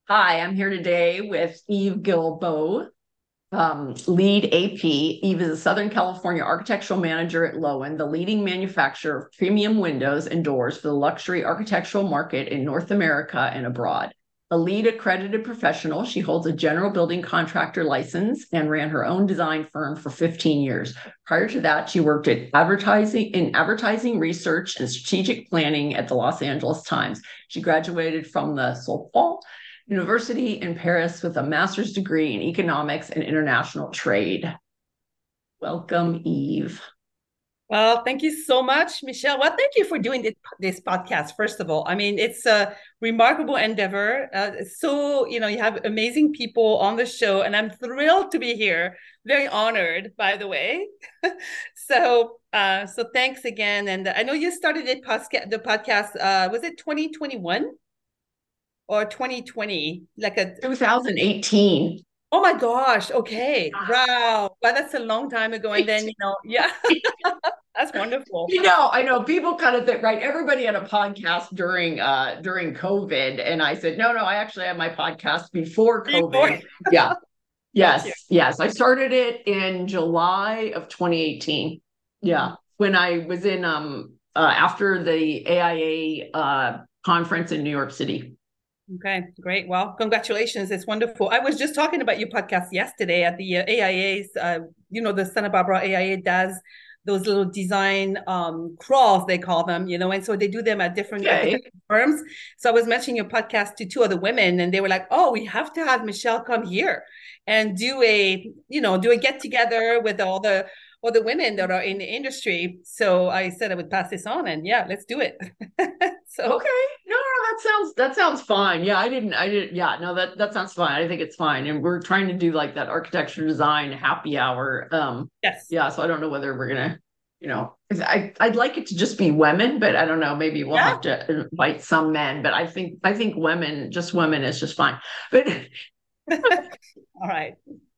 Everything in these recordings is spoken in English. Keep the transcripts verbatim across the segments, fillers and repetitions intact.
Hi, I'm here today with Eve Gilbo, um, lead A P. Eve is a Southern California architectural manager at Lowen, the leading manufacturer of premium windows and doors for the luxury architectural market in North America and abroad. A lead accredited professional, she holds a general building contractor license and ran her own design firm for fifteen years. Prior to that, she worked at advertising in advertising research and strategic planning at the Los Angeles Times. She graduated from the Sorbonne University in Paris with a master's degree in economics and international trade. Welcome, Eve. Well, thank you so much, Michelle. Well, thank you for doing this, this podcast, first of all. I mean, it's a remarkable endeavor. Uh, so, you know, you have amazing people on the show, and I'm thrilled to be here. Very honored, by the way. so, uh, so thanks again. And I know you started it posca- the podcast, uh, was it twenty twenty-one or twenty twenty? Like a twenty eighteen. Oh my gosh. Okay. Wow. Well, that's a long time ago. And then, you know, yeah, that's wonderful. You know, I know people kind of think, right? Everybody had a podcast during uh during COVID. And I said, no, no, I actually had my podcast before Before. COVID. Yeah. Got you. Yes, yes. I started it in July of twenty eighteen. Mhm. Yeah. When I was in um uh after the A I A uh conference in New York City. Okay, great. Well, congratulations. It's wonderful. I was just talking about your podcast yesterday at the uh, A I A's, uh, you know, the Santa Barbara A I A does those little design um, crawls, they call them, you know, and so they do them at different Okay. architecture firms. So I was mentioning your podcast to two other women, and they were like, oh, we have to have Michelle come here and do a, you know, do a get together with all the all the women that are in the industry. So I said I would pass this on, and yeah, let's do it. so Okay. No, no, that sounds that sounds fine. Yeah, I didn't I didn't yeah, no, that that sounds fine. I think it's fine. And we're trying to do like that architecture design happy hour. Um yes. yeah, so I don't know whether we're gonna, you know, I I'd like it to just be women, but I don't know, maybe we'll Yeah. have to invite some men, but I think I think women, just women is just fine. But All right.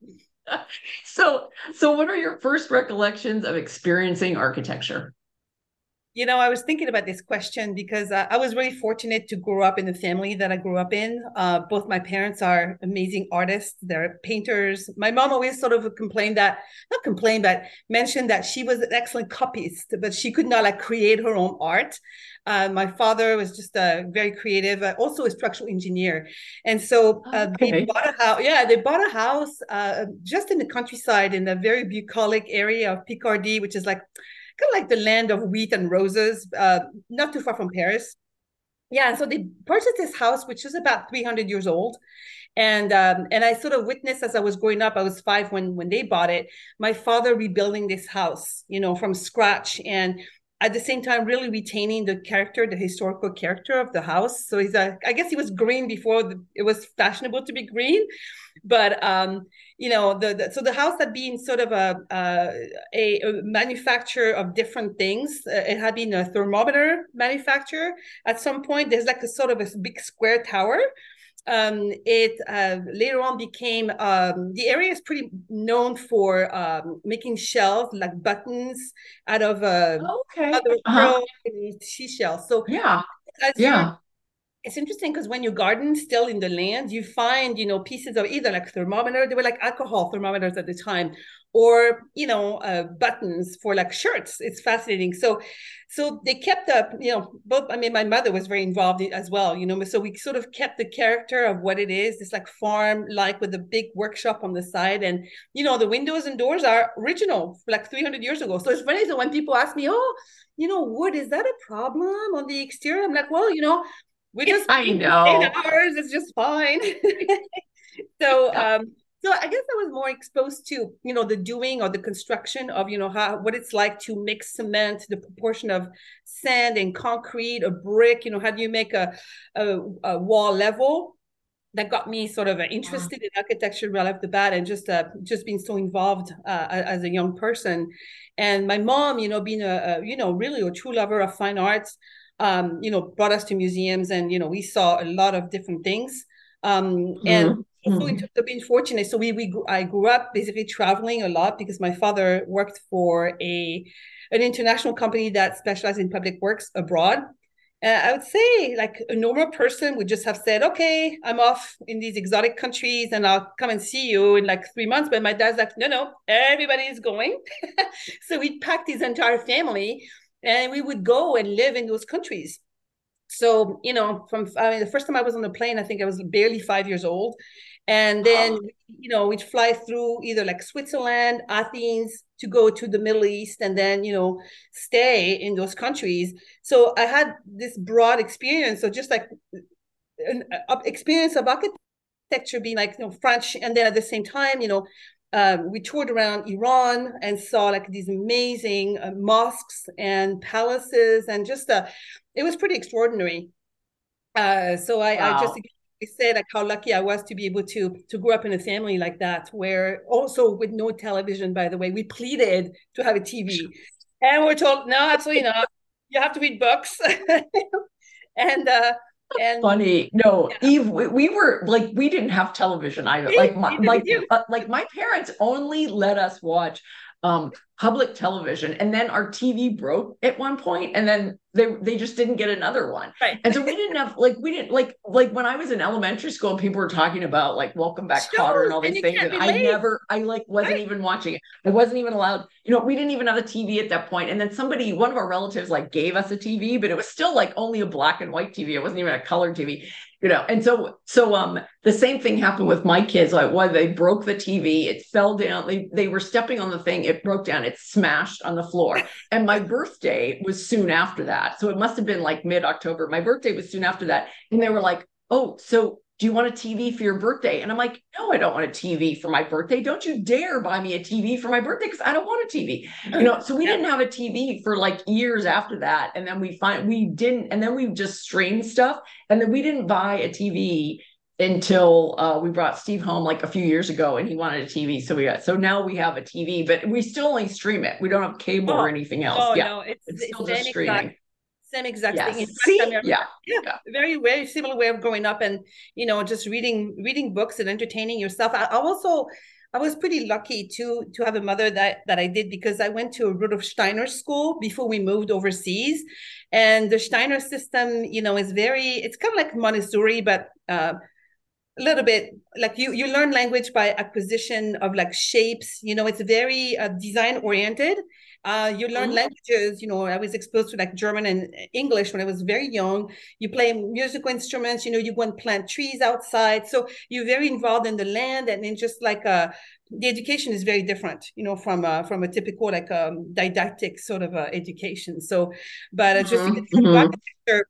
so so what are your first recollections of experiencing architecture? You know, I was thinking about this question because uh, I was really fortunate to grow up in the family that I grew up in. Uh, both my parents are amazing artists, they're painters. My mom always sort of complained that, not complained, but mentioned that she was an excellent copyist, but she could not like create her own art. Uh, my father was just a very creative, uh, also a structural engineer. And so uh, they Okay. bought a house. Yeah, they bought a house uh, just in the countryside in a very bucolic area of Picardy, which is like kind of like the land of wheat and roses, uh, not too far from Paris. Yeah, so they purchased this house, which is about three hundred years old, and um, and I sort of witnessed as I was growing up. I was five when when they bought it. My father rebuilding this house, you know, from scratch, and at the same time really retaining the character, the historical character of the house. So he's a, I guess he was green before the, it was fashionable to be green, but um, you know, the, the so the house had been sort of a a, a manufacturer of different things. Uh, it had been a thermometer manufacturer at some point. There's like a sort of a big square tower. Um, it uh, later on became um, the area is pretty known for um, making shells like buttons out of uh, Okay. other Uh-huh. pearl and seashells. So Yeah. as you're Yeah. it's interesting because when you garden still in the land, you find, you know, pieces of either like thermometer, they were like alcohol thermometers at the time, or, you know, uh, buttons for like shirts. It's fascinating. So, so they kept up, you know, both, I mean, my mother was very involved as well, you know, so we sort of kept the character of what it is, this like farm, like with a big workshop on the side. And, you know, the windows and doors are original, like three hundred years ago. So it's funny. So when people ask me, oh, you know, wood, is that a problem on the exterior? I'm like, well, you know, we just I eight know. hours. It's just fine. so, um, so I guess I was more exposed to, you know, the doing or the construction of, you know, how what it's like to mix cement, the proportion of sand and concrete, a brick. You know, how do you make a a, a wall level? That got me sort of interested in architecture right off the bat, and just uh, just being so involved uh, as a young person. And my mom, you know, being a, a you know really a true lover of fine arts, um, you know, brought us to museums, and you know, we saw a lot of different things. Um, and also in Mhm. terms of being fortunate, so we we I grew up basically traveling a lot because my father worked for a an international company that specialized in public works abroad. Uh, I would say like a normal person would just have said, okay, I'm off in these exotic countries and I'll come and see you in like three months. But my dad's like, no, no, everybody is going. So we'd packed his entire family and we would go and live in those countries. So, you know, from I mean, the first time I was on the plane, I think I was barely five years old. And then, Oh, you know, we'd fly through either like Switzerland, Athens to go to the Middle East and then, you know, stay in those countries. So I had this broad experience. So just like an experience of architecture being like, you know, French. And then at the same time, you know, um, we toured around Iran and saw like these amazing uh, mosques and palaces and just, uh, it was pretty extraordinary. Uh, so I, I just wow. said like how lucky I was to be able to to grow up in a family like that, where also with no television, by the way, we pleaded to have a T V. And we're told, no, absolutely not. You have to read books. and uh and Funny. No, yeah, Eve, we, we were like, we didn't have television either. see, Like my neither did like you. uh, like my parents only let us watch um public television, and then our T V broke at one point, and then they they just didn't get another one. Right. And so we didn't have like we didn't like like when I was in elementary school and people were talking about like Welcome Back Kotter and Shows all and these you things, can't and I relate. never I like wasn't Right. even watching it. I wasn't even allowed, you know, we didn't even have a T V at that point. And then somebody, one of our relatives like gave us a T V, but it was still like only a black and white T V. It wasn't even a color T V, you know. And so so um the same thing happened with my kids. Like why they broke the T V, it fell down. They they were stepping on the thing, it broke down, it smashed on the floor. And my birthday was soon after that. So it must have been like mid-October. My birthday was soon after that. And they were like, oh, so do you want a T V for your birthday? And I'm like, no, I don't want a T V for my birthday. Don't you dare buy me a T V for my birthday because I don't want a T V. You know, so we Yeah. didn't have a T V for like years after that. And then we find we didn't, and then we just streamed stuff. And then we didn't buy a T V until uh, we brought Steve home like a few years ago and he wanted a T V. So we got so now we have a T V, but we still only stream it. We don't have cable or Oh, anything else. no, Yeah. no, it's It's the still just same exact streaming. same exact thing. In Yes. fact, I See? mean, Yeah. yeah, Yeah. very, very similar way of growing up and, you know, just reading, reading books and entertaining yourself. I, I also, I was pretty lucky to, to have a mother that, that I did because I went to a Rudolf Steiner school before we moved overseas. And the Steiner system, you know, is very, it's kind of like Montessori, but, uh, a little bit like you you learn language by acquisition of like shapes, you know, it's very uh, design oriented. Uh, you learn Mhm. languages, you know, I was exposed to like German and English when I was very young. You play musical instruments, you know, you go and plant trees outside, so you're very involved in the land. And then just like uh the education is very different, you know, from uh, from a typical like um didactic sort of uh, education. So but uh, just to get Mhm. Mhm. architecture,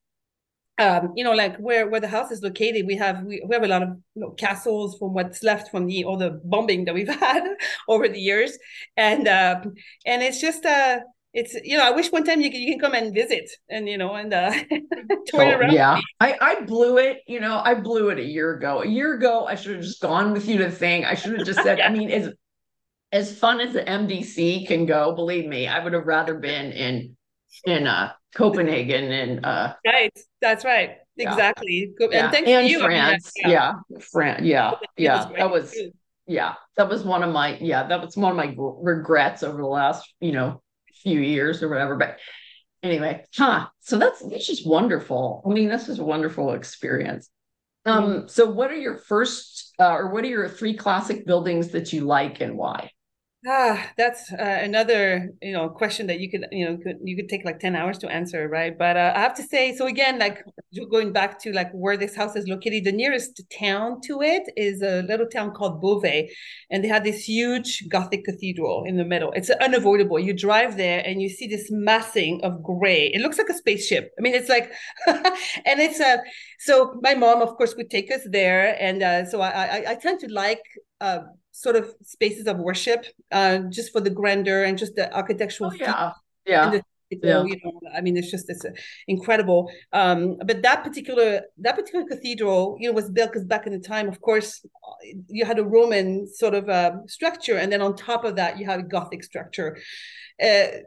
um, you know, like where where the house is located, we have we, we have a lot of, you know, castles from what's left from the all the bombing that we've had over the years, and uh, and it's just uh, it's, you know, I wish one time you can you can come and visit and, you know, and uh, tour it So around with yeah, me. I I blew it. You know, I blew it a year ago. A year ago, I should have just gone with you to the thing. I should have just said. I Yeah, mean, as as fun as the M D C can go, believe me, I would have rather been in in uh Copenhagen and uh right. That's right. yeah, Exactly. And yeah, thanks to and you. I mean, uh, France. yeah, Yeah, France. Yeah, it was yeah. That great. was yeah, that was one of my yeah, that was one of my regrets over the last, you know, few years or whatever. But anyway, huh. So that's that's just wonderful. I mean, this is a wonderful experience. Mhm. Um, so what are your first uh, or what are your three classic buildings that you like and why? Ah, that's uh, another, you know, question that you could, you know, could you could take like ten hours to answer, right? But uh, I have to say, so again, like going back to like where this house is located, the nearest town to it is a little town called Beauvais, and they have this huge Gothic cathedral in the middle. It's unavoidable. You drive there and you see this massing of gray. It looks like a spaceship. I mean, it's like, and it's a. Uh, so my mom, of course, would take us there, and uh, so I, I I tend to like uh, sort of spaces of worship, uh, just for the grandeur and just the architectural Oh feat yeah. and Yeah. the, Yeah. you know, I mean, it's just it's uh, incredible. Um, but that particular that particular cathedral, you know, was built because back in the time, of course, you had a Roman sort of uh, structure, and then on top of that, you had a Gothic structure. Uh,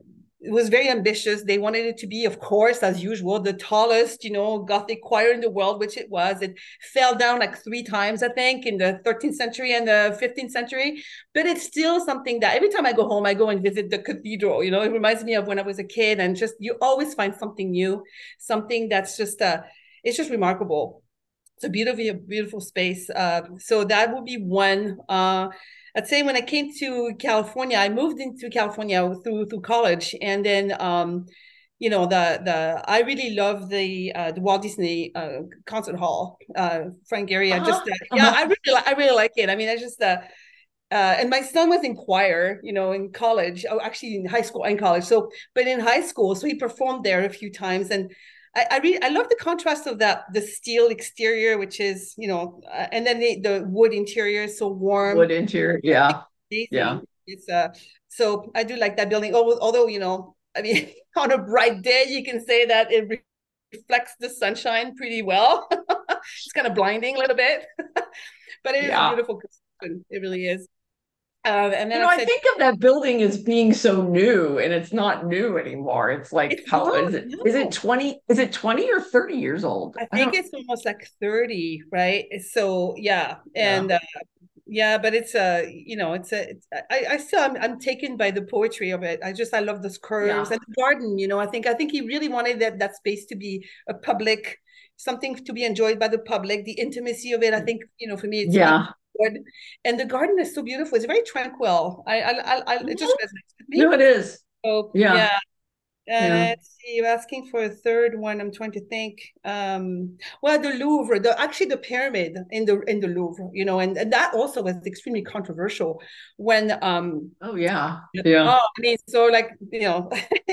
it was very ambitious. They wanted it to be, of course, as usual, the tallest, you know, Gothic choir in the world, which it was. It fell down like three times, I think, in the thirteenth century and the fifteenth century. But it's still something that every time I go home, I go and visit the cathedral. You know, it reminds me of when I was a kid, and just you always find something new, something that's just uh, it's just remarkable. It's a beautiful, beautiful space. Uh, so that would be one. Uh, I'd say when I came to California, I moved into California through through college, and then um, you know the the I really love the uh, the Walt Disney uh, Concert Hall, uh, Frank Gehry. I Uh-huh. just uh, yeah, Uh-huh. I really I really like it. I mean, I just uh, uh, and my son was in choir, you know, in college. Oh, actually, in high school and college. So, but in high school, so he performed there a few times, and I, I really I love the contrast of that the steel exterior, which is you know, uh, and then the the wood interior is so warm, Wood interior. Yeah. Yeah. amazing. It's uh, so I do like that building. Although, although you know, I mean, on a bright day, you can say that it re- reflects the sunshine pretty well. It's kind of blinding a little bit, but it is a Yeah. beautiful construction. It really is. Uh, and You then know, I I said, think of that building as being so new, and it's not new anymore. It's like, it's how not, is it? Is it no. twenty? Is it twenty or thirty years old? I I think don't, it's almost like thirty, right? So yeah, yeah. and uh, yeah, but it's a, uh, you know, it's a, it's, I, I still, I'm, I'm taken by the poetry of it. I just, I love those curves Yeah. and the garden, you know, I think, I think he really wanted that, that space to be a public, something to be enjoyed by the public, the intimacy of it. I think, you know, for me, it's really Yeah. good. And the garden is so beautiful. It's very tranquil. I, I, I, I it just Mhm. resonates with No, me. it is. So Yeah. yeah, and Yeah. let's see, you're asking for a third one. I'm trying to think. Um, well, the Louvre, the actually the pyramid in the in the Louvre, you know, and, and that also was extremely controversial when um Oh, yeah. Yeah. oh, I mean, so like, you know,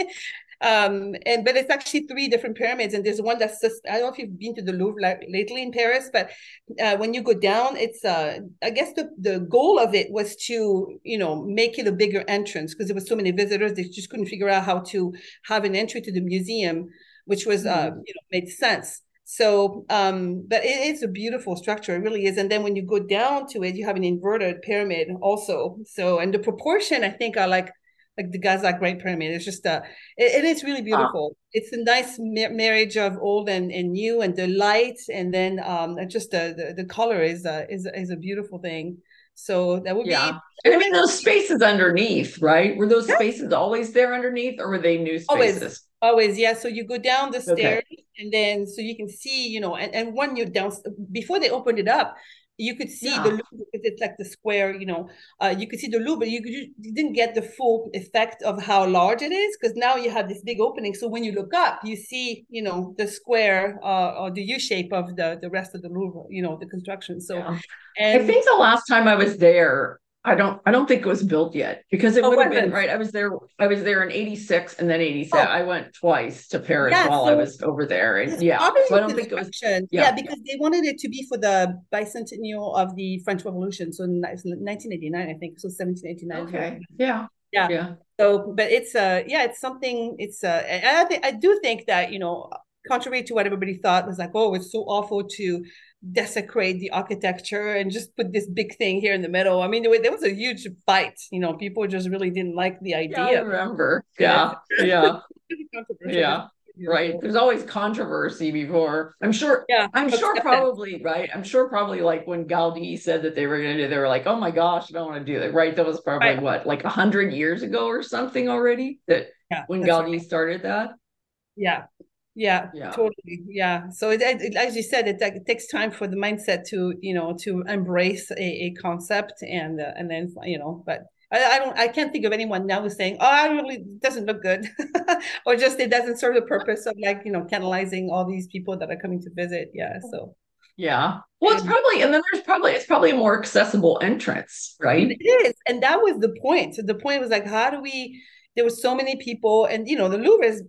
um, and but it's actually three different pyramids, and there's one that's just I don't know if you've been to the Louvre like lately in Paris, but uh, when you go down, it's uh, I guess the the goal of it was to you know make it a bigger entrance because there was so many visitors, they just couldn't figure out how to have an entry to the museum, which was uh, Mhm. you know made sense. So, um, but it is a beautiful structure, it really is. And then when you go down to it, you have an inverted pyramid also. So, and the proportion I think are like like the Gaza Great Pyramid. It's just a, it, it is really Ah, beautiful. It's a nice ma- marriage of old and, and new, and the light, and then um, just the, the the color is a, is is a beautiful thing. So that would yeah. be And would I mean, be those spaces underneath, right? Were those yeah, spaces always there underneath, or were they new always, spaces? always, yeah. So you go down the Okay. stairs, and then so you can see, you know, and, and when you're down before they opened it up, you could see the Yeah. Louvre because it's like the square, you know. Uh, you could see the Louvre, but you, could, you didn't get the full effect of how large it is because now you have this big opening. So when you look up, you see, you know, the square uh, or the U shape of the the rest of the Louvre, you know, the construction. So, Yeah. I and think the last time I was there, I don't I don't think it was built yet because it oh, would have been wasn't right. I was there I was there in eighty-six and then eighty-seven. oh I went twice to Paris yeah, while I so was over there. And it's yeah, probably so I in don't think it was construction. Yeah, yeah. because they wanted it to be for the bicentennial of the French Revolution. So in nineteen eighty-nine, I think. So seventeen eighty-nine is what. Okay. Yeah. Yeah. Yeah. So, but it's uh, yeah, it's something. It's uh, and I think I do think that you know, contrary to what everybody thought, was like, oh, it's so awful to desecrate the architecture and just put this big thing here in the middle. I mean, there was, there was a huge fight. You know, people just really didn't like the Yeah, I idea of remember. it. Yeah. Yeah. It's controversial, but it's Yeah. Right. beautiful. There's always controversy before. I'm sure, Yeah, I'm sure acceptance. probably, right? I'm sure probably like when Gaudi said that they were going to do, they were like, oh my gosh, I don't want to do that. Right. That was probably Right. what, like a hundred years ago or something already that Yeah, when that's right. Gaudi started that. Yeah. Yeah, Yeah. totally. Yeah. So it, it, as you said, it, it takes time for the mindset to, you know, to embrace a, a concept and uh, and then, you know, but I, I don't I can't think of anyone now who's saying, oh, I really it doesn't look good, or just it doesn't serve the purpose of like, you know, canalizing all these people that are coming to visit. Yeah. So Yeah. Well, it's um, probably, and then there's probably, it's probably a more accessible entrance, right? it is, and that was the point. So the point was like, how do we? There were so many people, and you know, the Louvre is.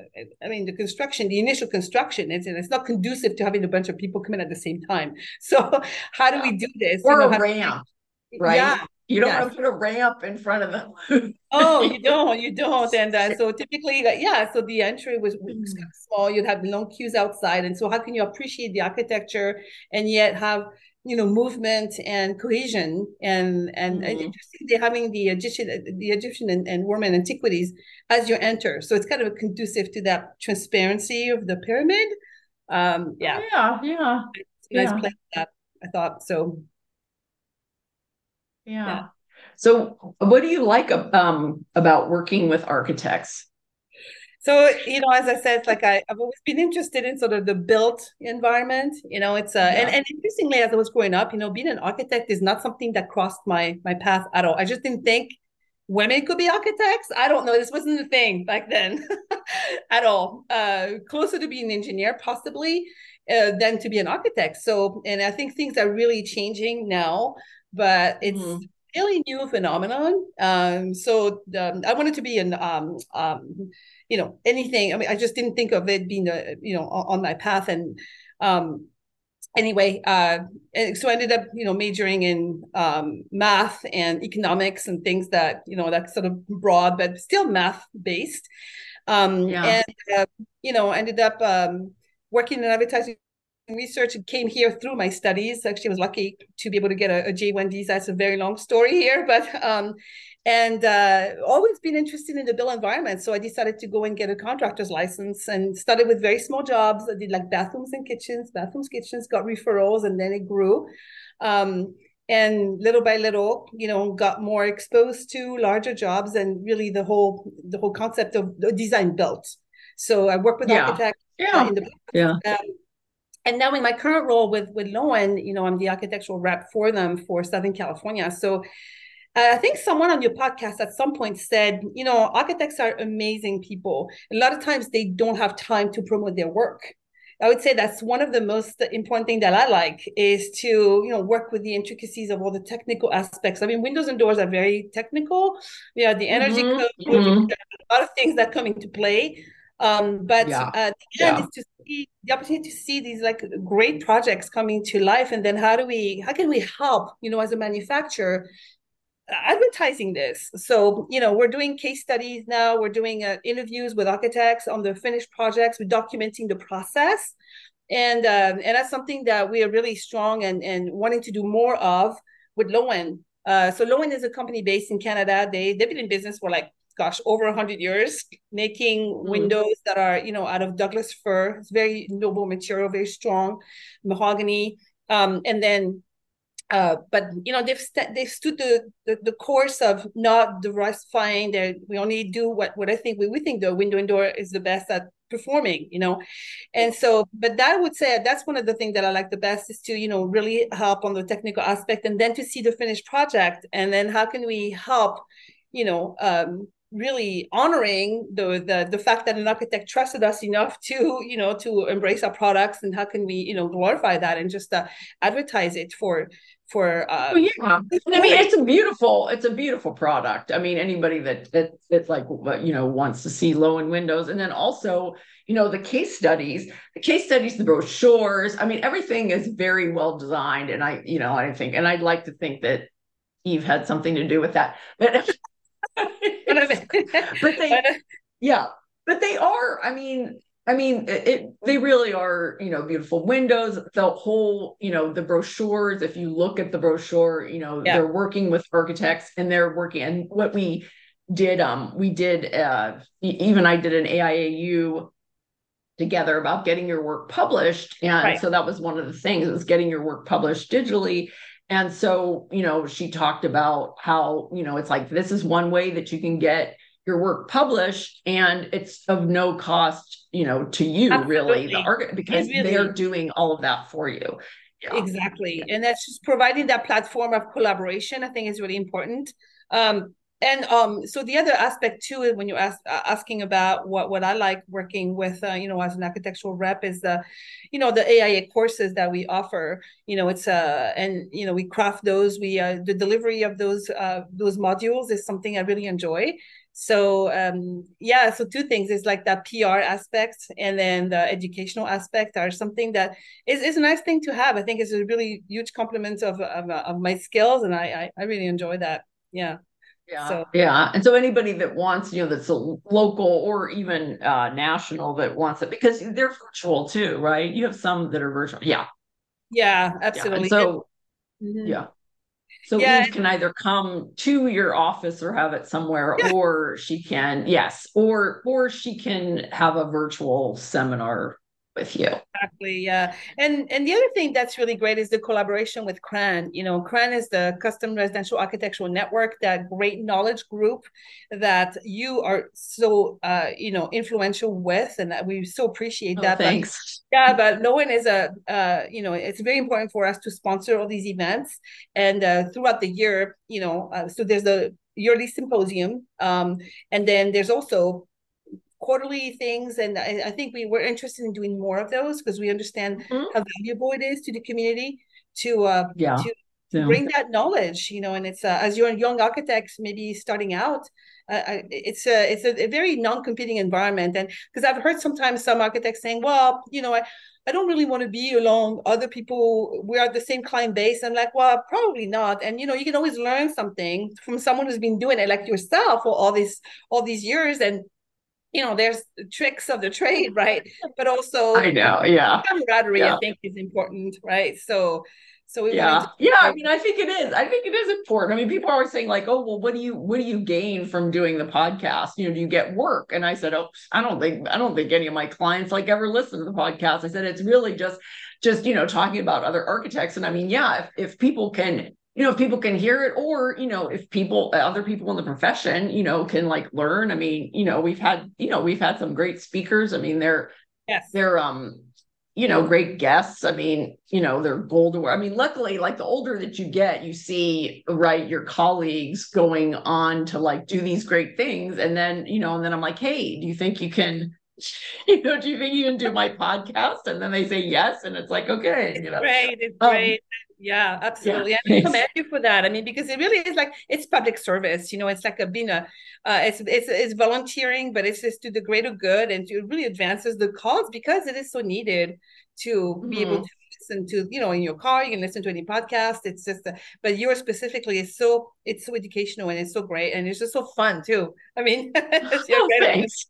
I mean, the construction, the initial construction, it's it's not conducive to having a bunch of people come in at the same time. So how do Yeah. we do this? You Or know, a how, ramp, yeah, right? You don't yes. want to put a ramp in front of them. Oh, you don't, you don't. And uh, so typically, like, yeah, so the entry was, was kind of small. You'd have long queues outside. And so how can you appreciate the architecture and yet have you know, movement and cohesion. And and, and Mhm. interesting, they're having the Egyptian, the Egyptian and, and Roman antiquities as you enter. So it's kind of conducive to that transparency of the pyramid. Um, Oh yeah, yeah, yeah, it's a nice yeah, place. That I thought so. Yeah. yeah. So, what do you like um about working with architects? So, you know, as I said, like I, I've always been interested in sort of the built environment. You know, it's uh, and Yeah. and interestingly, as I was growing up, you know, being an architect is not something that crossed my my path at all. I just didn't think women could be architects. I don't know. This wasn't a thing back then at all. Uh, closer to being an engineer, possibly, uh, than to be an architect. So, and I think things are really changing now, but it's Hmm. really new phenomenon. Um, so um, I wanted to be an um, um, you know, anything. I mean, I just didn't think of it being a, you know, on my path. And um, anyway, uh, so I ended up, you know, majoring in um, math and economics and things that, you know, that sort of broad, but still math based. Um, Yeah. and, uh, you know, ended up um, working in advertising research and came here through my studies. Actually, I was lucky to be able to get a, a J one visa. That's a very long story here, but um, and uh, always been interested in the built environment. So I decided to go and get a contractor's license and started with very small jobs. I did like bathrooms and kitchens, bathrooms, kitchens, got referrals, and then it grew. Um, and little by little, you know, got more exposed to larger jobs and really the whole the whole concept of the design built. So I work with Yeah. architects uh, Yeah. in the Yeah. um, and now in my current role with with Lowen, you know, I'm the architectural rep for them for Southern California. So uh, I think someone on your podcast at some point said, you know, architects are amazing people. A lot of times they don't have time to promote their work. I would say that's one of the most important thing that I like is to, you know, work with the intricacies of all the technical aspects. I mean, windows and doors are very technical. We have the energy Hmm. code, we've Hmm. got a lot of things that come into play. Um, but Yeah. uh, the end Yeah. is to see the opportunity to see these like great projects coming to life, and then how do we, how can we help, you know, as a manufacturer advertising this. So, you know, we're doing case studies now. We're doing uh, interviews with architects on the finished projects. We're documenting the process. And um, and that's something that we are really strong and, and wanting to do more of with Lowen. Uh, so Lowen is a company based in Canada. They, they've been in business for like, gosh, over one hundred years, making Mm. windows that are, you know, out of Douglas fir. It's very noble material, very strong, mahogany. Um, and then uh, but you know they've st- they've stood the, the, the course of not diversifying. That we only do what what I think we, we think the window and door is the best at performing. You know, and so but that I would say that's one of the things that I like the best is to you know really help on the technical aspect and then to see the finished project and then how can we help you know um, really honoring the, the the fact that an architect trusted us enough to you know to embrace our products and how can we you know glorify that and just uh, advertise it for for Oh um yeah. And I mean, story. it's a beautiful, it's a beautiful product. I mean, anybody that that that's like you know wants to see low end windows, and then also, you know, the case studies, the case studies, the brochures. I mean, everything is very well designed, and I, you know, I think, and I'd like to think that Eve had something to do with that, but but they, yeah, but they are. I mean, I mean, it, it they really are. You know, beautiful windows. The whole, you know, the brochures. If you look at the brochure, you know, Yeah, they're working with architects, and they're working. And what we did, um, we did. Uh, e- even I did an A I A U together about getting your work published, and right. so that was one of the things is getting your work published digitally. And so, you know, she talked about how, you know, it's like this is one way that you can get your work published and it's of no cost, you know, to you really, the Absolutely. art It because they're really doing all of that for you. Yeah. exactly. Yeah. And that's just providing that platform of collaboration, I think is really important. Um, and um, so the other aspect too, when you're ask, uh, asking about what, what I like working with, uh, you know, as an architectural rep is the, you know, the A I A courses that we offer, you know, it's, uh, and, you know, we craft those, we, uh, the delivery of those, uh, those modules is something I really enjoy. So um, yeah, so two things is like that P R aspect and then the educational aspect are something that is, is a nice thing to have. I think it's a really huge compliment of, of, of my skills and I, I, I really enjoy that. Yeah. Yeah, So yeah. And so anybody that wants, you know, that's a local or even uh, national that wants it, because they're virtual too, right? You have some that are virtual. Yeah, yeah, yeah. And absolutely. And so Mhm. Yeah. So Yeah, Eve can either come to your office or have it somewhere, yeah, or she can, yes, or or she can have a virtual seminar with you. exactly. Yeah. And and the other thing that's really great is the collaboration with C R A N. You know, C R A N is the Custom Residential Architectural Network, that great knowledge group that you are so uh, you know, influential with, and we so appreciate Oh, that. But thanks. yeah, but Lowen is a uh, you know, it's very important for us to sponsor all these events, and uh, throughout the year, you know, uh, so there's the yearly symposium, um, and then there's also quarterly things, and I, I think we were interested in doing more of those because we understand Mhm. how valuable it is to the community to uh Yeah. to to Yeah. bring that knowledge, you know. And it's uh, as you're a young architect maybe starting out, uh, it's a it's a, a very non-competing environment. And because I've heard sometimes some architects saying, well, you know, I I don't really want to be along other people. We're at the same client base. I'm like, well, probably not. And you know, you can always learn something from someone who's been doing it like yourself for all these all these years. And you know, there's tricks of the trade, right? But I also know. Yeah. camaraderie, I Yeah. think, is important, right? So, so we wanted Yeah. to Yeah. I support. mean, I think it is. I think it is important. I mean, people are always saying, like, oh, well, what do you what do you gain from doing the podcast? You know, do you get work? And I said, oh, I don't think I don't think any of my clients like ever listen to the podcast. I said, it's really just just, you know, talking about other architects. And I mean, yeah, if if people can, you know, if people can hear it, or, you know, if people, other people in the profession, you know, can like learn. I mean, you know, we've had, you know, we've had some great speakers. I mean, they're Yes, they're um you know, great guests. I mean, you know, they're gold award. I mean, luckily, like the older that you get, you see, right, your colleagues going on to like do these great things. And then, you know, and then I'm like, hey, do you think you can, you know, do you think you can do my podcast? And then they say yes. And it's like, okay, it's you know. great. It's Um, great. Yeah, yeah, absolutely. I thanks. commend you for that. I mean, because it really is like it's public service. You know, it's like a being a, uh, it's it's it's volunteering, but it's just to the greater good, and to, it really advances the cause because it is so needed to be able to Mhm. listen to, you know, in your car. You can listen to any podcast. It's just, a, but yours specifically is so, it's so educational, and it's so great, and it's just so fun too. I mean, it's you're Oh, great at thanks.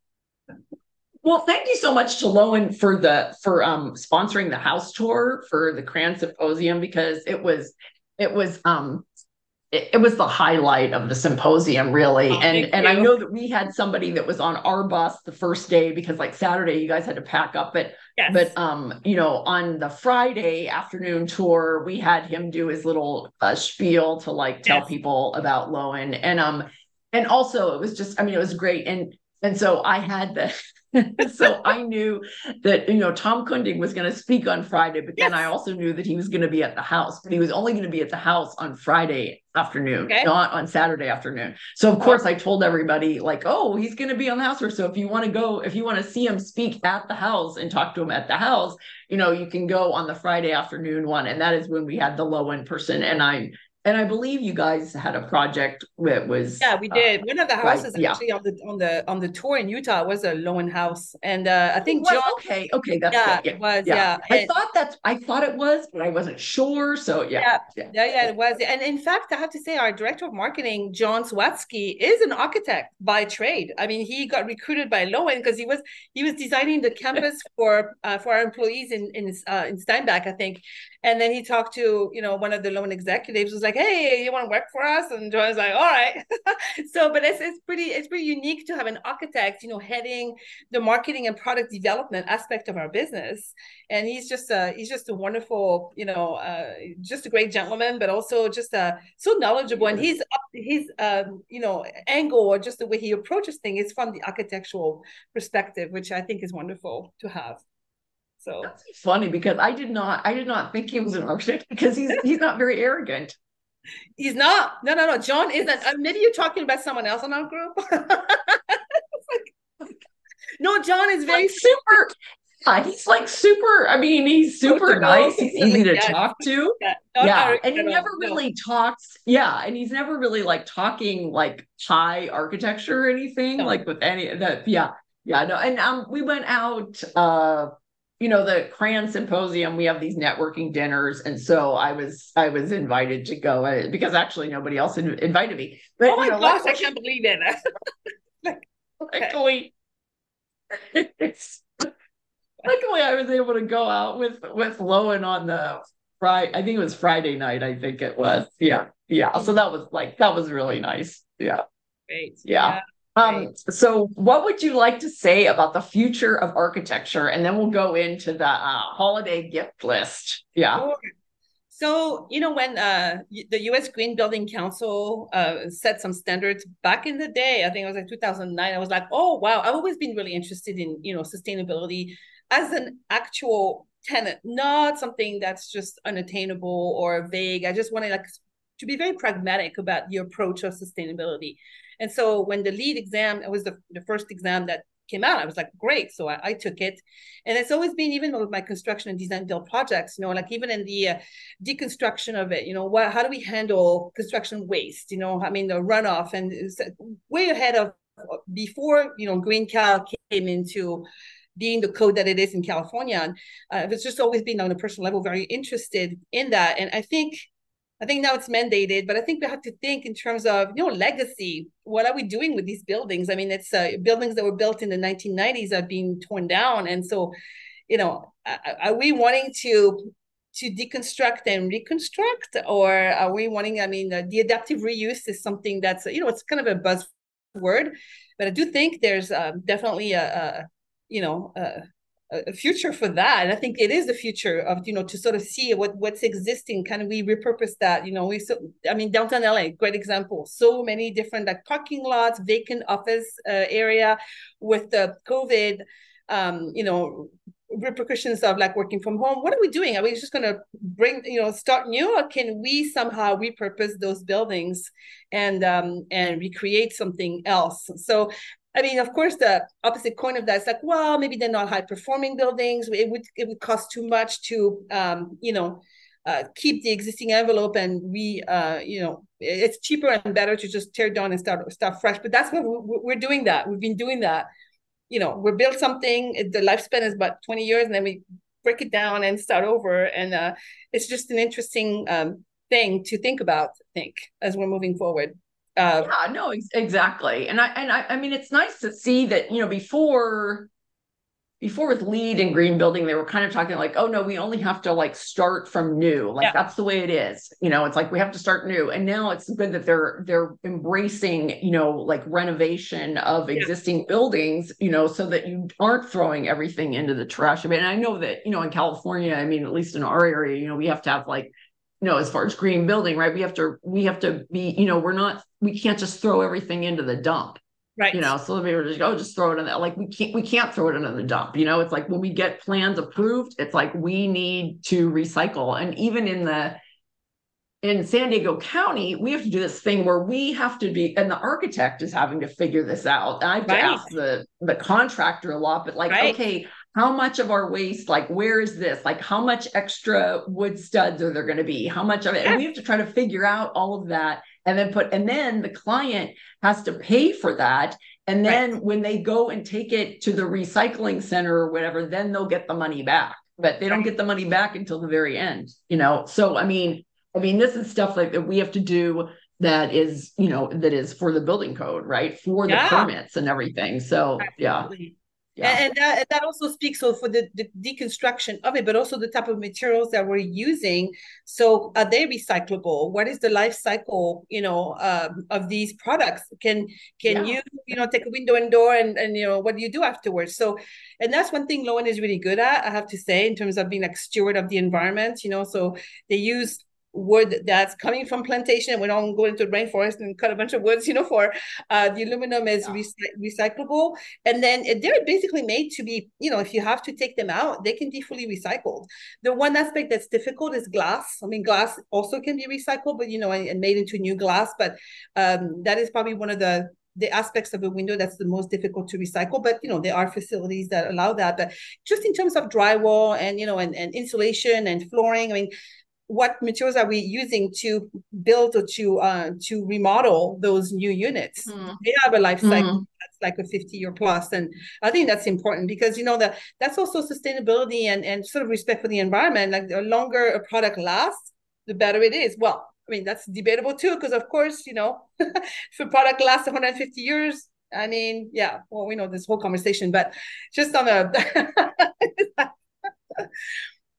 Well, thank you so much to Lowen for the for um sponsoring the house tour for the C R A N Symposium, because it was it was um it, it was the highlight of the symposium, really. Oh, And thank and I you. know that we had somebody that was on our bus the first day, because like Saturday you guys had to pack up, but but Yes. um you know, on the Friday afternoon tour we had him do his little uh, spiel to like tell Yes. people about Lowen. And um and also it was just, I mean, it was great. And and so I had the so I knew that, you know, Tom Kunding was going to speak on Friday, but then I Yes. also knew that he was going to be at the house, but he was only going to be at the house on Friday afternoon, Okay. not on Saturday afternoon. So of Oh, course I told everybody like, oh, he's going to be on the house. Or so if you want to go, if you want to see him speak at the house and talk to him at the house, you know, you can go on the Friday afternoon one. And that is when we had the Lowen person. And I, and I believe you guys had a project that was, yeah, we uh, did. One of the right. houses Yeah. actually on the on the on the tour in Utah was a Lowen house, and uh, I It think was John. okay. Okay, that's Yeah, good. Yeah, it was. yeah. Yeah, I and thought that's I thought it was, but I wasn't sure. So yeah, yeah, yeah. yeah, yeah, it was. And in fact, I have to say, our director of marketing, John Swatsky, is an architect by trade. I mean, he got recruited by Lowen because he was he was designing the campus for uh, for our employees in in uh, in Steinbach, I think. And then he talked to, you know, one of the Lowen executives, was like, "Hey, you want to work for us?" And John's like, "All right." So, but it's it's pretty it's pretty unique to have an architect, you know, heading the marketing and product development aspect of our business. And he's just a he's just a wonderful, you know, uh, just a great gentleman, but also just uh, so knowledgeable. And he's up his um, you know, angle, or just the way he approaches things is from the architectural perspective, which I think is wonderful to have. So That's funny because I did not I did not think he was an architect, because he's he's not very arrogant. he's not. No, no, no. John isn't. Uh, It's maybe you're talking about someone else in our group. No, John is like very super. Yeah, he's like super. I mean, he's super approachable. nice. He's easy to Yes, talk to. yeah, not Yeah, arrogant and he at never all. No. really talks. Yeah, and he's never really like talking like high architecture or anything No. like with any that. Yeah, yeah, no. And um, we went out. Uh, you know, the C R A N Symposium. We have these networking dinners, and so I was I was invited to go, uh, because actually nobody else in, invited me. Oh But you my know, gosh, I luckily, can't believe it. Like, okay. luckily, luckily I was able to go out with with Lowen on the Friday. I think it was Friday night. I think it was. Yeah. Yeah. So that was like, that was really nice. Yeah. Great. Yeah. Yeah. Um, Great. so what would you like to say about the future of architecture? And then we'll go into the uh, holiday gift list. Yeah. Sure. So, you know, when uh, the U S Green Building Council uh, set some standards back in the day, I think it was like two thousand nine, I was like, oh, wow, I've always been really interested in, you know, sustainability as an actual tenant, not something that's just unattainable or vague. I just wanted like to be very pragmatic about the approach of sustainability. And so when the LEED exam, it was the, the first exam that came out, I was like, great. So I, I took it. And it's always been, even with my construction and design build projects, you know, like even in the uh, deconstruction of it, you know, what, how do we handle construction waste? You know, I mean, the runoff, and way ahead of before, you know, Green Cal came into being the code that it is in California. And uh, it's just always been on a personal level very interested in that. And I think I think now it's mandated, but I think we have to think in terms of, you know, legacy. What are we doing with these buildings? I mean, it's uh, buildings that were built in the nineteen nineties are being torn down. And so, you know, are we wanting to to deconstruct and reconstruct, or are we wanting, I mean, uh, the adaptive reuse is something that's, you know, it's kind of a buzzword, but I do think there's uh, definitely a, a, you know, a, a future for that. And I think it is the future of, you know, to sort of see what what's existing. Can we repurpose that? You know, we, so, I mean, downtown L A, great example. So many different like parking lots, vacant office uh, area with the COVID, um, you know, repercussions of like working from home. What are we doing? Are we just going to bring, you know, start new, or can we somehow repurpose those buildings and um, and recreate something else? So, I mean, of course, the opposite coin of that is like, well, maybe they're not high performing buildings. It would it would cost too much to, um, you know, uh, keep the existing envelope, and we, uh, you know, it's cheaper and better to just tear down and start start fresh. But that's what we're, we're doing. That we've been doing that. You know, we build something, the lifespan is about twenty years, and then we break it down and start over. And uh, it's just an interesting um, thing to think about, I think, as we're moving forward. Uh, Yeah, no, ex- exactly. And I and I, I mean, it's nice to see that, you know, before before with LEED and green building, they were kind of talking like, oh no, we only have to like start from new. Like yeah, that's the way it is. You know, it's like we have to start new. And now it's good that they're they're embracing, you know, like renovation of yeah, existing buildings, you know, so that you aren't throwing everything into the trash. I mean, I know that, you know, in California, I mean, at least in our area, you know, we have to have like, you know, as far as green building, right? We have to we have to be, you know, we're not we can't just throw everything into the dump. You right, know, so they were just oh, just throw it in there. Like we can't we can't throw it into the dump. You know, it's like when we get plans approved, it's like we need to recycle. And even in the in San Diego County, we have to do this thing where we have to be, and the architect is having to figure this out. And I have to right, ask the the contractor a lot, but like, right, okay, how much of our waste, like where is this? Like how much extra wood studs are there going to be? How much of it? And yeah, we have to try to figure out all of that and then put, and then the client has to pay for that. And right, then when they go and take it to the recycling center or whatever, then they'll get the money back. But they don't right, get the money back until the very end, you know? So, I mean, I mean, this is stuff like that we have to do that is, you know, that is for the building code, right? For the yeah, permits and everything. So yeah, absolutely. yeah. And, and that, that also speaks so for the, the deconstruction of it, but also the type of materials that we're using. So are they recyclable? What is the life cycle, you know, um, of these products? Can can Yeah. you, you know, take a window and door, and, and you know, what do you do afterwards? So, and that's one thing Lowen is really good at, I have to say, in terms of being like steward of the environment, you know. So they use wood that's coming from plantation. We don't go into the rainforest and cut a bunch of woods, you know, for uh, the aluminum is Yeah. recy- recyclable. And then they're basically made to be, you know, if you have to take them out, they can be fully recycled. The one aspect that's difficult is glass. I mean, glass also can be recycled, but, you know, and, and made into new glass. But um, that is probably one of the the aspects of a window that's the most difficult to recycle. But, you know, there are facilities that allow that. But just in terms of drywall and, you know, and, and insulation and flooring, I mean, what materials are we using to build or to uh, to remodel those new units? Mm-hmm. They have a life cycle Mm-hmm. that's like a fifty year plus, and I think that's important because, you know, that that's also sustainability and and sort of respect for the environment. Like the longer a product lasts, the better it is. Well, I mean, that's debatable too, because of course, you know, if a product lasts one hundred fifty years, I mean, yeah, well, we know this whole conversation, but just on a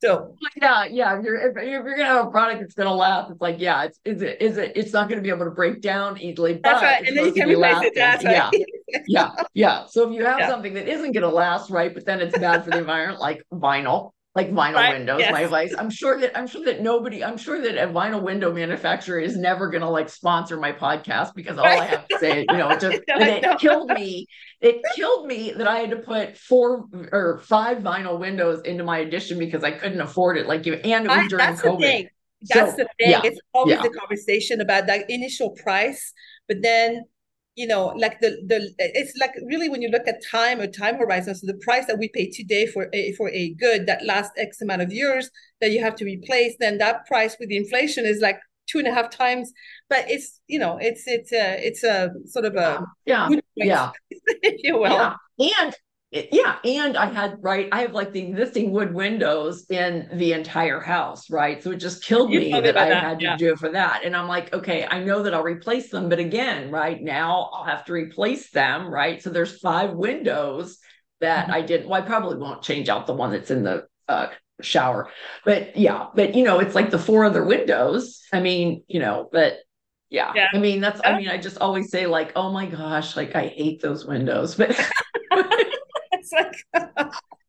So yeah, yeah. If you're if, if you're gonna have a product that's gonna last, it's like, yeah, it's is it is it it's not gonna be able to break down easily, that's but right. it's And then you supposed to can be replace it. lasting. That's right. Yeah, yeah, yeah. So if you have Yeah. something that isn't gonna last, right, but then it's bad for the environment, like vinyl, like vinyl Right. windows, my Yes. advice. I'm sure that I'm sure that nobody, I'm sure that a vinyl window manufacturer is never gonna like sponsor my podcast because all I Right. have to say, you know, it just They're and like, it no. killed me. It killed me that I had to put four or five vinyl windows into my addition because I couldn't afford it. Like you, and it was I, during that's the COVID. thing. That's So the thing. yeah, It's always yeah, the conversation about that initial price, but then you know, like the the it's like really when you look at time or time horizon. So the price that we pay today for a for a good that lasts X amount of years that you have to replace, then that price with the inflation is like two and a half times. But it's you know, it's it's a it's a sort of a yeah, yeah, good point, yeah. if you Yeah. will. And yeah, and I had right, I have like the existing wood windows in the entire house, right? So it just killed You me told me that about I that. had to Yeah. do it for that. And I'm like, okay, I know that I'll replace them, but again, right now I'll have to replace them, right? So there's five windows that Mhm. I didn't, well, I probably won't change out the one that's in the uh shower. But yeah, but you know, it's like the four other windows. I mean, you know, but yeah, Yeah. I mean, that's, I Yeah. mean, I just always say, like, oh my gosh, like I hate those windows, but It's like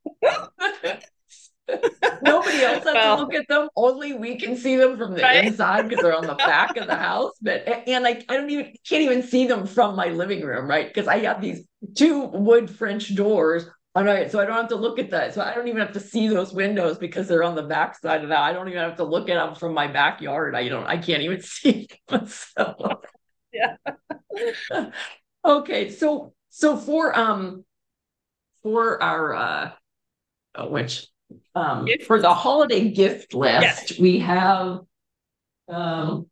nobody else has to well, look at them. Only we can see them from the right? inside because they're on the back of the house. But and I, I don't even can't even see them from my living room, right? Because I have these two wood French doors. All right, so I don't have to look at that. So I don't even have to see those windows because they're on the back side of that. I don't even have to look at them from my backyard. I don't. I can't even see them. So Yeah. okay, so so for um for our uh uh, which um If, for the holiday gift yes. list we have um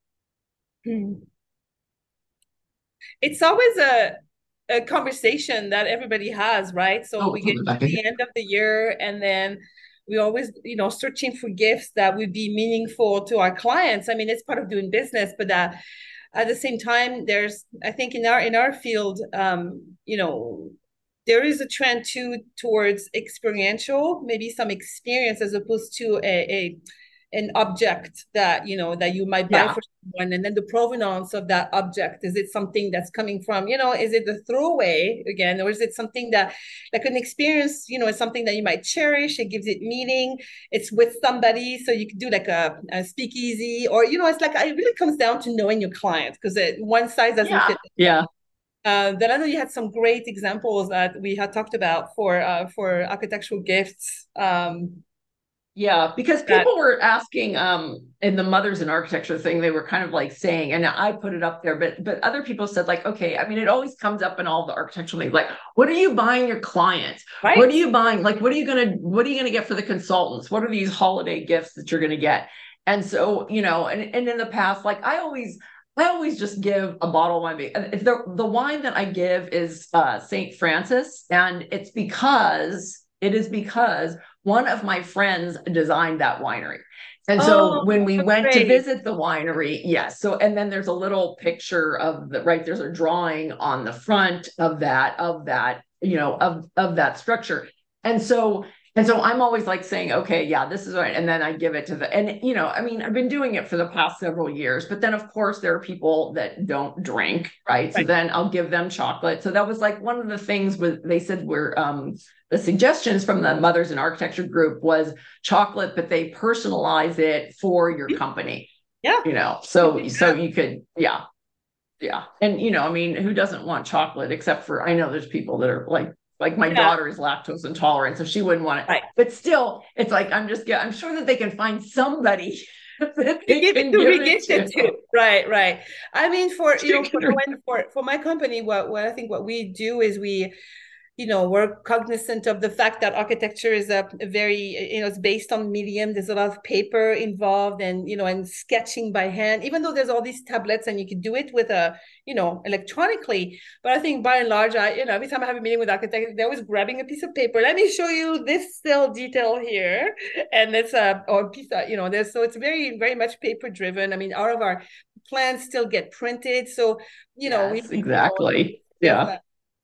It's always a a conversation that everybody has, right? So oh we get to the end of the year and then we always, you know, searching for gifts that would be meaningful to our clients. I mean, it's part of doing business, but that at the same time, there's, I think in our in our field, um, you know, there is a trend too towards experiential, maybe some experience as opposed to a, a an object that you know that you might buy yeah for someone, and then the provenance of that object. Is it something that's coming from, you know, is it the throwaway again, or is it something that like an experience, you know, is something that you might cherish, it gives it meaning, it's with somebody, so you could do like a, a speakeasy, or you know, it's like it really comes down to knowing your client because one size doesn't yeah fit. yeah Uh, then I know you had some great examples that we had talked about for uh, for architectural gifts. Um, yeah because that people were asking um in the mothers in architecture thing, they were kind of like saying, and I put it up there, but but other people said, like, okay, I mean, it always comes up in all the architectural things, like, what are you buying your clients? What are right? you buying? Like, what are you gonna what are you gonna get for the consultants? What are these holiday gifts that you're gonna get? And so, you know, and, and in the past, like I always I always just give a bottle of wine. The, the wine that I give is uh, Saint Francis, and it's because it is because one of my friends designed that winery. And so Oh, when we went to great. visit the winery, yes. So, and then there's a little picture of the, right, there's a drawing on the front of that, of that, you know, of, of that structure. And so, and so I'm always like saying, okay, yeah, this is right. And then I give it to the, and, you know, I mean, I've been doing it for the past several years, but then of course there are people that don't drink, right? So Right. then I'll give them chocolate. So that was like one of the things with, they said were, um, the suggestions from the Mothers in Architecture group was chocolate, but they personalize it for your company, Yeah. you know, so, Yeah. so you could, yeah, yeah. And, you know, I mean, who doesn't want chocolate except for, I know there's people that are like, like my Yeah. daughter is lactose intolerant, so she wouldn't want it. Right. But still, it's like, I'm just, I'm sure that they can find somebody that To they give it can to give re-gift it it to. to. Right, right. I mean, for you know, for for for my company, what what I think what we do is we you know, we're cognizant of the fact that architecture is a, a very, you know, it's based on medium. There's a lot of paper involved and, you know, and sketching by hand, even though there's all these tablets and you can do it with a, you know, electronically. But I think by and large, I, you know, every time I have a meeting with architects, they're always grabbing a piece of paper. Let me show you this cell detail here. And it's a, or a piece of, you know, there's, so it's very, very much paper driven. I mean, all of our plans still get printed. So, you know, we, Yes, you know, exactly. there's Yeah. that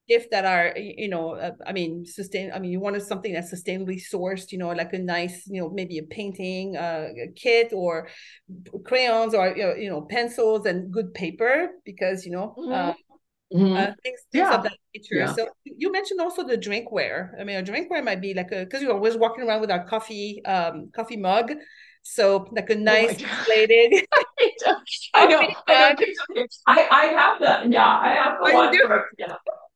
gift that are, you know, uh, I mean, sustain. I mean, you wanted something that's sustainably sourced, you know, like a nice, you know, maybe a painting uh, a kit or crayons or you know, you know, pencils and good paper because you know. Mhm. Uh, Mhm. uh, things things of Yeah. that nature. Yeah. So you mentioned also the drinkware. I mean, a drinkware might be like a because you're always walking around with our coffee um coffee mug, so like a Oh my nice God. insulated I know. coffee I know. mug. I, I have that. Yeah. I have the Oh, you one do? where, yeah.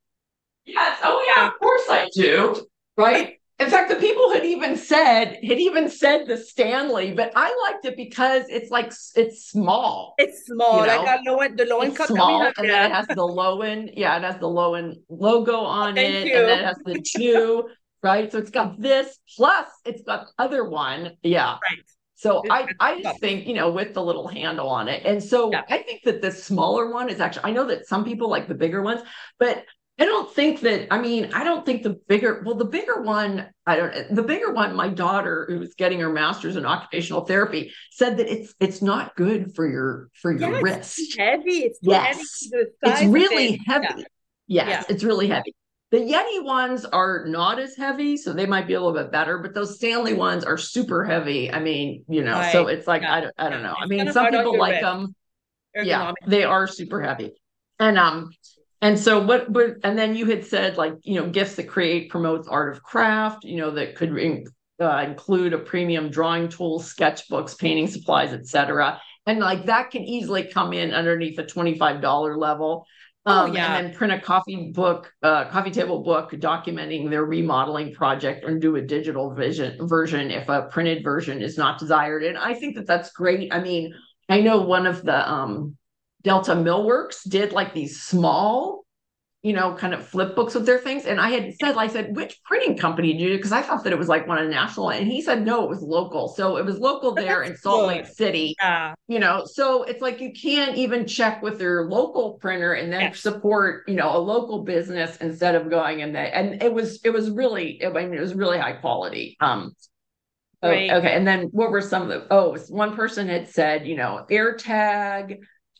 Yes. Oh yeah, Yeah. of course I do. Right. In fact, the people had even said, had even said the Stanley, but I liked it because it's like, it's small, It's you small, like know, a low end, the low end it's cup that we have. small and then Yeah. it has the Lowen. Yeah. It has the Lowen logo on Thank it. And then you. it has the two, right? So it's got this plus it's got the other one. Yeah. Right. So It's I, I just think, you know, with the little handle on it. And yeah. so I think that the smaller one is actually, I know that some people like the bigger ones, but I don't think that, I mean, I don't think the bigger, well, the bigger one, I don't, the bigger one, my daughter who's getting her master's in occupational therapy said that it's, it's not good for your, for Yeah, your it's too wrist. heavy. It's too heavy. Yes. The It's size of it. really Yeah. heavy. Yeah. Yes, it's really heavy. The Yeti ones are not as heavy, so they might be a little bit better, but those Stanley ones are super heavy. I mean, you know, so Right. it's like, Yeah. I don't, I Yeah. don't know. I It's mean, kind of some hard on people your like wrist, them. Yeah, ergonomic. they are super heavy. And um, and so what what and then you had said like, you know, gifts that create promotes art of craft, you know, that could in, uh, include a premium drawing tools, sketchbooks, painting supplies, et cetera. And like that can easily come in underneath a twenty-five dollars level. Oh Um, and yeah. then print a coffee book, uh, coffee table book documenting their remodeling project and do a digital vision version if a printed version is not desired. And I think that that's great. I mean, I know one of the um, Delta Millworks did like these small, you know, kind of flip books with their things. And I had said, I said, which printing company did you do? Because I thought that it was like one of national. And he said, no, it was local. So it was local But there that's in Salt Lake good. City, Yeah. you know. So it's like you can't even check with your local printer and then Yes. support, you know, a local business instead of going in there. And it was, it was really, I mean, it was really high quality. Um, Oh, Great. okay. And then what were some of the, oh, one person had said, you know, AirTag,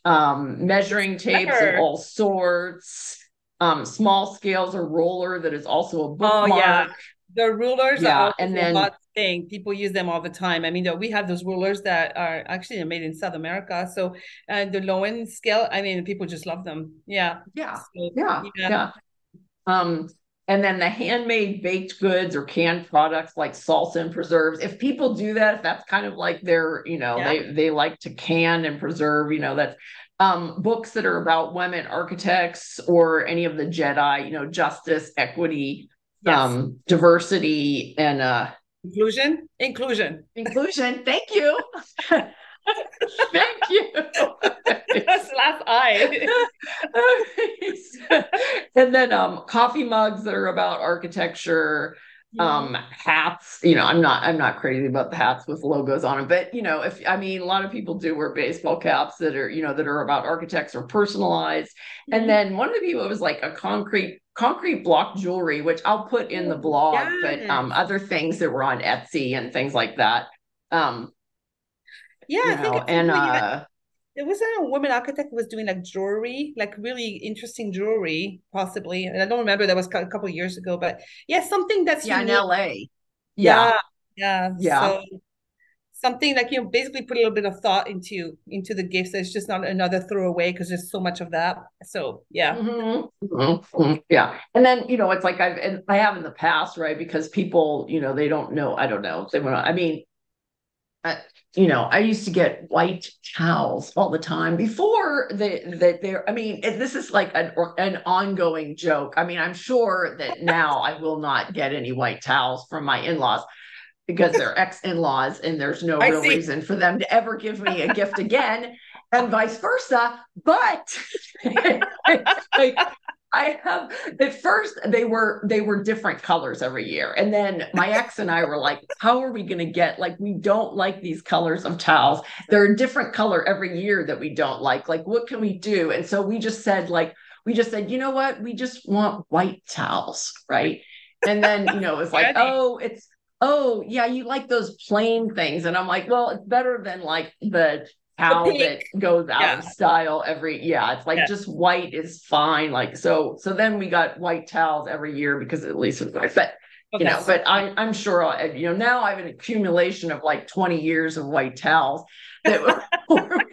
um, measuring tapes of Clever. all sorts, um, small scales, a roller that is also a Oh yeah. bookmark. The rulers are Yeah. always And a then, hot thing. People use them all the time. I mean, we have those rulers that are actually made in South America. So, uh, the low end scale, I mean, people just love them. Yeah. yeah, So, yeah, yeah. yeah. Um, and then the handmade baked goods or canned products like salsa and preserves. If people do that, if that's kind of like their, you know, Yeah. they they like to can and preserve, you know, that's um, books that are about women architects or any of the Jedi, you know, justice, equity, Yes. um, diversity, and uh, Inclusion. Inclusion. inclusion. Thank you. Thank you. That's the last I. And then um coffee mugs that are about architecture, Mhm. um hats, you know, i'm not i'm not crazy about the hats with logos on them, but you know, if I mean, a lot of people do wear baseball caps that are, you know, that are about architects or personalized. And Mhm. then one of the people, it was like a concrete concrete block jewelry, which I'll put in the Oh, blog, but um yes. other things that were on Etsy and things like that. um Yeah, you I think know, I saw and something. Yeah, uh there was a woman architect who was doing like jewelry, like really interesting jewelry, possibly. And I don't remember, that was a couple of years ago, but yeah, something that's yeah, in unique. L A. Yeah, Yeah, yeah. yeah. So something like, you know, basically put a little bit of thought into into the gifts. It's just not another throwaway because there's so much of that. So yeah. Mhm, mhm, mhm. Yeah. And then, you know, it's like I've, and I have in the past, right? Because people, you know, they don't know, I don't know. They want to, I mean, I, you know, I used to get white towels all the time before they, that they're, I mean, it- this is like an, or- an ongoing joke. I mean, I'm sure that now I will not get any white towels from my in-laws because they're ex-in-laws and there's no I real see. reason for them to ever give me a gift again, and vice versa. But like, I have, at first they were they were different colors every year. And then my ex and I were like, how are we gonna get, like, we don't like these colors of towels. They're a different color every year that we don't like. Like, what can we do? And so we just said, like, we just said, you know what? We just want white towels, right? And then, you know, it was like, Ready. oh, it's oh yeah, you like those plain things. And I'm like, well, it's better than like the The towel pink. that goes out Yeah. of style every, yeah, it's like Yeah. just white is fine. Like, so, so then we got white towels every year because at least it's white, but Oh, you know, that's but I, I'm sure, I, you know, now I have an accumulation of like twenty years of white towels that were,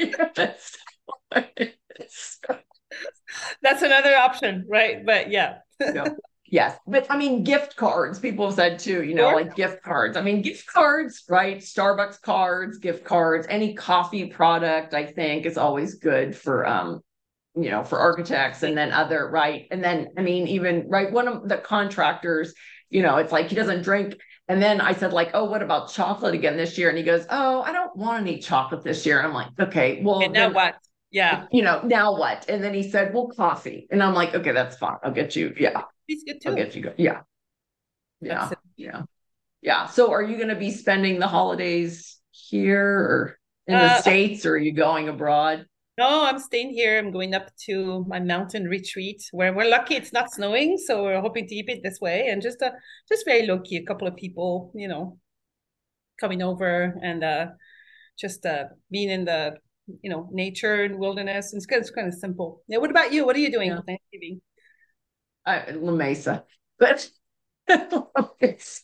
that's another option, right? But yeah. you know, yes. But I mean, gift cards, people have said too, you know, Sure. like gift cards. I mean, gift cards, right? Starbucks cards, gift cards, any coffee product, I think is always good for, um, you know, for architects and then other, right. And then, I mean, even, right, one of the contractors, you know, it's like he doesn't drink. And then I said, like, oh, what about chocolate again this year? And he goes, oh, I don't want any chocolate this year. I'm like, okay, well, And now then, what? Yeah. you know, now what? And then he said, well, coffee. And I'm like, okay, that's fine. I'll get you. Yeah. He's good I'll too. get you. Yeah. Yeah. That's Yeah. Yeah. So are you going to be spending the holidays here or in the uh, States, or are you going abroad? no, I'm staying here. I'm going up to my mountain retreat where we're lucky it's not snowing, so we're hoping to keep it this way. And just uh just very low key, a couple of people, you know, coming over and uh just uh being in the you know nature and wilderness. And it's kind of, it's kind of simple. Yeah. What about you? What are you doing Yeah. for Thanksgiving? I, La Mesa. But it's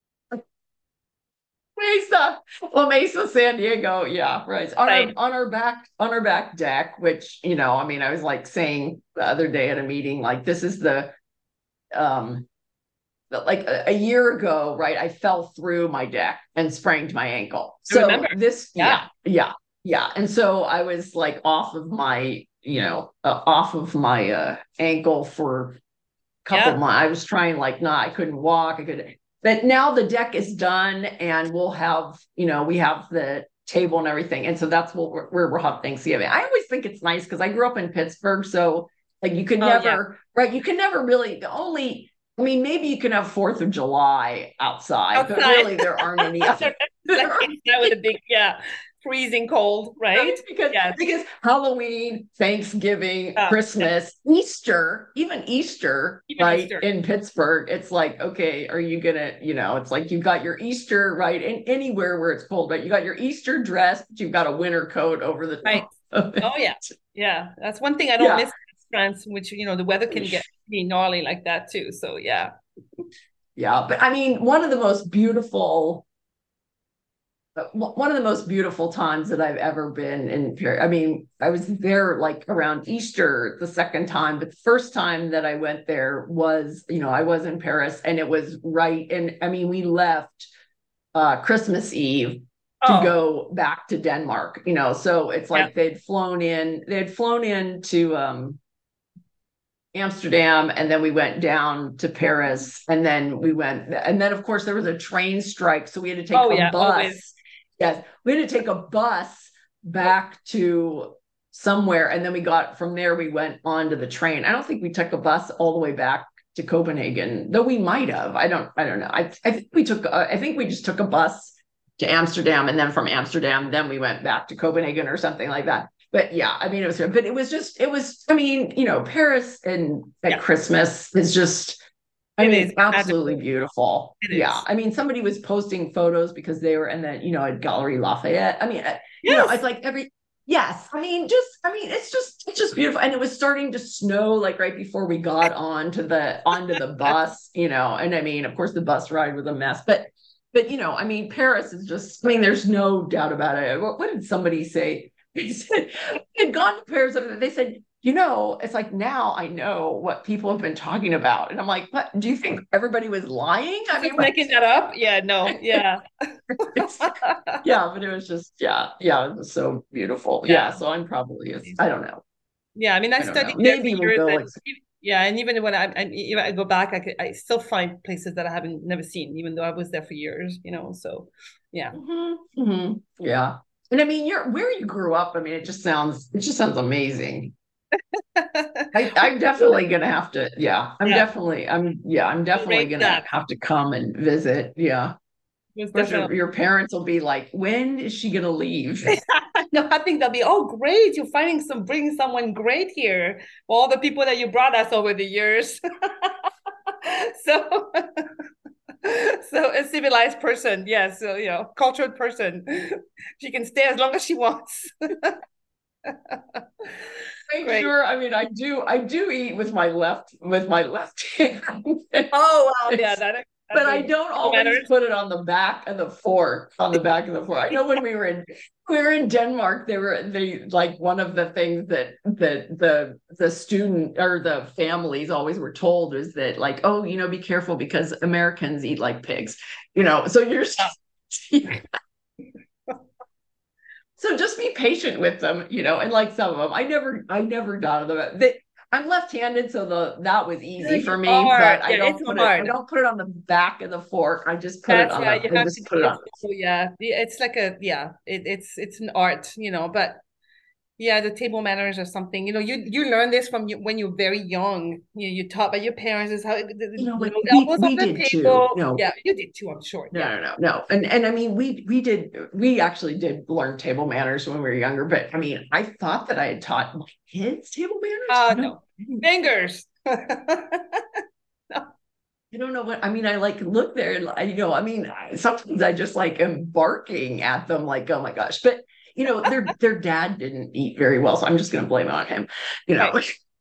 Mesa, La Mesa, San Diego. Yeah, right. On Right. our on our back on our back deck, which, you know, I mean, I was like saying the other day at a meeting, like this is the um like a, a year ago, right? I fell through my deck and sprained my ankle. I remember. So this, Yeah. yeah, yeah, yeah. And so I was like off of my, you know, uh, off of my uh, ankle for couple Yeah. months. I was trying like, nah, I couldn't walk. I could, but now the deck is done and we'll have, you know, we have the table and everything. And so that's what we're, where we'll have Thanksgiving. I always think it's nice because I grew up in Pittsburgh. So like you can Oh, yeah. never, right. You can never really, the only, I mean, maybe you can have fourth of July outside, but Outside. really there aren't any other. Like inside with a big, yeah, freezing cold, right? because Yes. because Halloween, Thanksgiving, Yeah. Christmas, Easter, even Easter, Even right? Easter. In Pittsburgh, it's like, okay, are you gonna, you know, it's like you've got your Easter, right? And anywhere where it's cold, right? You got your Easter dress, but you've got a winter coat over the Right. top of it. Oh yeah. Yeah. That's one thing I don't Yeah. miss in France, which you know the weather can get pretty gnarly like that too. So yeah. Yeah, but I mean, one of the most beautiful uh, one of the most beautiful times that I've ever been in Paris. I mean, I was there like around Easter the second time, but the first time that I went there was, you know, I was in Paris and it was right. And I mean, we left uh, Christmas Eve to Oh. go back to Denmark, you know, so it's like Yeah. they'd flown in, they'd flown in to um, Amsterdam, and then we went down to Paris, and then we went, and then of course there was a train strike, so we had to take Oh a yeah. bus. Always. Yes, we had to take a bus back to somewhere, and then we got from there. We went onto the train. I don't think we took a bus all the way back to Copenhagen, though we might have. I don't. I don't know. I I think we took. Uh, I think we just took a bus to Amsterdam, and then from Amsterdam, then we went back to Copenhagen or something like that. But yeah, I mean, it was. But it was just. It was. I mean, you know, Paris and at Yeah. Christmas is just. I It mean, is absolutely magical. beautiful. It Yeah. is. I mean, somebody was posting photos because they were in the, you know, at Gallery Lafayette. I mean, uh, you know, Yes. it's like every, yes. I mean, just, I mean, it's just, it's just beautiful. And it was starting to snow like right before we got onto the, onto the bus, you know, and I mean, of course, the bus ride was a mess, but, but, you know, I mean, Paris is just, I mean, there's no doubt about it. What, what did somebody say? They said, they had gone to Paris. They said, you know, it's like now I know what people have been talking about. And I'm like, what? Do you think everybody was lying? I mean, Just making that up? Yeah, no, yeah. yeah, but it was just, yeah, yeah, it was so beautiful. Yeah, Yeah. so I'm probably, I don't know. Yeah, I mean, I, I don't studied know. there for Maybe we'll years, go. and yeah, and even when I, I if I go back, I could, I still find places that I haven't never seen, even though I was there for years, you know. So, yeah, Mhm, mhm, yeah. And I mean, you're where you grew up. I mean, it just sounds, it just sounds amazing. I, I'm definitely gonna have to. Yeah, I'm yeah, definitely. I'm. Yeah, I'm definitely great gonna that have to come and visit. Yeah. was Of course, your, definitely. your parents will be like, when is she gonna leave? No, I think they'll be, oh, great, you're finding some, bringing someone great here. For all the people that you brought us over the years. So, So a civilized person, yes, so you know, cultured person. She can stay as long as she wants. Make Great. sure. I mean, I do. I do eat with my left with my left hand. Oh wow, yeah, that, But that I the don't no always matters. put it on the back of the fork, on the back of the fork. I know when we were in we were in Denmark, they were they like one of the things that that the the student or the families always were told is that like, oh, you know, be careful because Americans eat like pigs, you know. So you're so just be patient with them, you know, and like some of them, I never, I never got them. They, I'm left-handed, so the that was Yeah, easy for you me, are. but I Yeah, don't it's put it, I hard. don't put it on the back of the fork. I just put it That's on yeah, the, you I have to. just put it on. It's oh, yeah, yeah, it's like a yeah, it, it's it's an art, you know. But yeah, the table manners or something. You know, you you learn this from you when you're very young. You you taught by your parents is how the, You know the what? little We elbows on we the did too. table. No, Yeah, you did too. I'm sure. no, Yeah. no, no, no. And and I mean, we we did we actually did learn table manners when we were younger. But I mean, I thought that I had taught my kids table manners. Uh No, no fingers. I don't know what I mean. I like look there and I, you know, I mean, sometimes I just like am barking at them, like, oh my gosh. But you know, their their dad didn't eat very well, so I'm just going to blame it on him. You know. Right.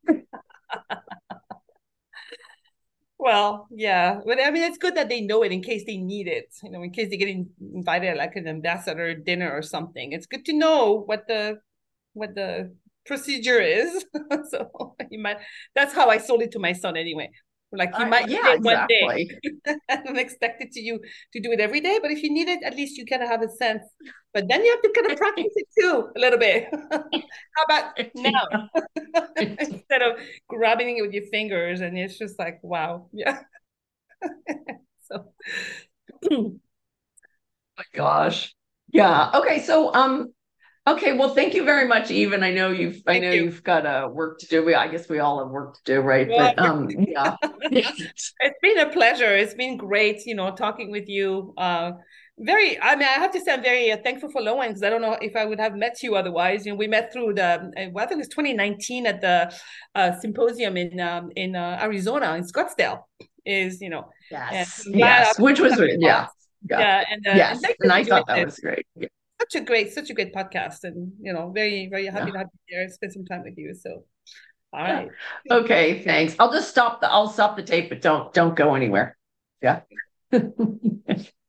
Well, yeah, but I mean, it's good that they know it in case they need it. You know, in case they get in, invited like an ambassador dinner or something. It's good to know what the what the procedure is. So you might. That's how I sold it to my son anyway. Like you Uh, might need yeah, it one day. exactly. I don't expect it to you to do it every day, but if you need it, at least you kind of have a sense. But then you have to kind of practice it too a little bit. How about now? Instead of grabbing it with your fingers, and it's just like, wow, yeah. So My gosh. Yeah. Okay. So, um, okay. Well, thank you very much, Eve. And I know you've, I thank know you. you've got uh, work to do. We, I guess we all have work to do, right? Well, But um, yeah. Yeah. it's been a pleasure. It's been great, you know, talking with you. Uh, very, I mean, I have to say, I'm very uh, thankful for Lowen because I don't know if I would have met you otherwise. You know, we met through the, uh, well, I think it was twenty nineteen at the uh, symposium in um, in uh, Arizona in Scottsdale. Is you know, and Yes. I'm glad Yes. Which was, I yeah. Yeah. yeah, and uh, and Yes. thank you And I for doing thought that this. was great. Yeah. Such a great, such a great podcast, and you know, very, very happy Yeah. to have you there and spend some time with you. So, all Yeah. right. Okay. Thanks. I'll just stop the, I'll stop the tape, but don't, don't go anywhere. Yeah.